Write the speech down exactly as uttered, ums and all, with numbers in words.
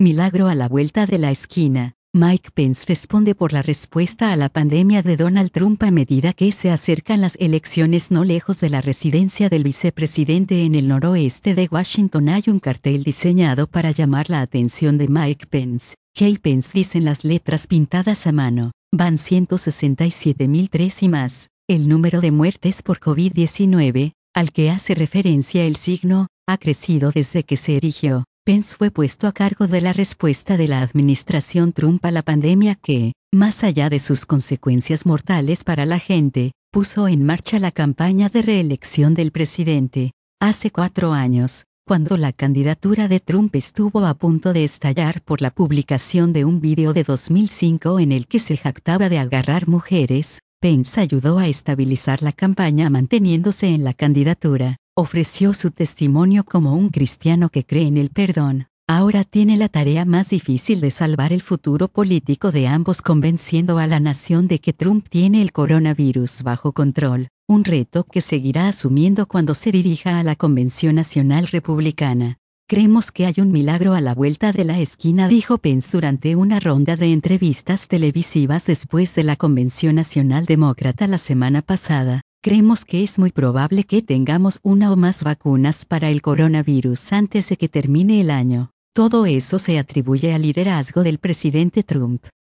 Milagro a la vuelta de la esquina. Mike Pence responde por la respuesta a la pandemia de Donald Trump a medida que se acercan las elecciones. No lejos de la residencia del vicepresidente en el noroeste de Washington hay un cartel diseñado para llamar la atención de Mike Pence. Kay Pence dicen las letras pintadas a mano. Van ciento sesenta y siete mil tres y más. El número de muertes por COVID diecinueve, al que hace referencia el signo, ha crecido desde que se erigió. Pence fue puesto a cargo de la respuesta de la administración Trump a la pandemia que, más allá de sus consecuencias mortales para la gente, puso en marcha la campaña de reelección del presidente. Hace cuatro años, cuando la candidatura de Trump estuvo a punto de estallar por la publicación de un video de dos mil cinco en el que se jactaba de agarrar mujeres, Pence ayudó a estabilizar la campaña manteniéndose en la candidatura. Ofreció su testimonio como un cristiano que cree en el perdón. Ahora tiene la tarea más difícil de salvar el futuro político de ambos, convenciendo a la nación de que Trump tiene el coronavirus bajo control, un reto que seguirá asumiendo cuando se dirija a la Convención Nacional Republicana. Creemos que hay un milagro a la vuelta de la esquina, dijo Pence durante una ronda de entrevistas televisivas después de la Convención Nacional Demócrata la semana pasada. Creemos que es muy probable que tengamos una o más vacunas para el coronavirus antes de que termine el año. Todo eso se atribuye al liderazgo del presidente Trump.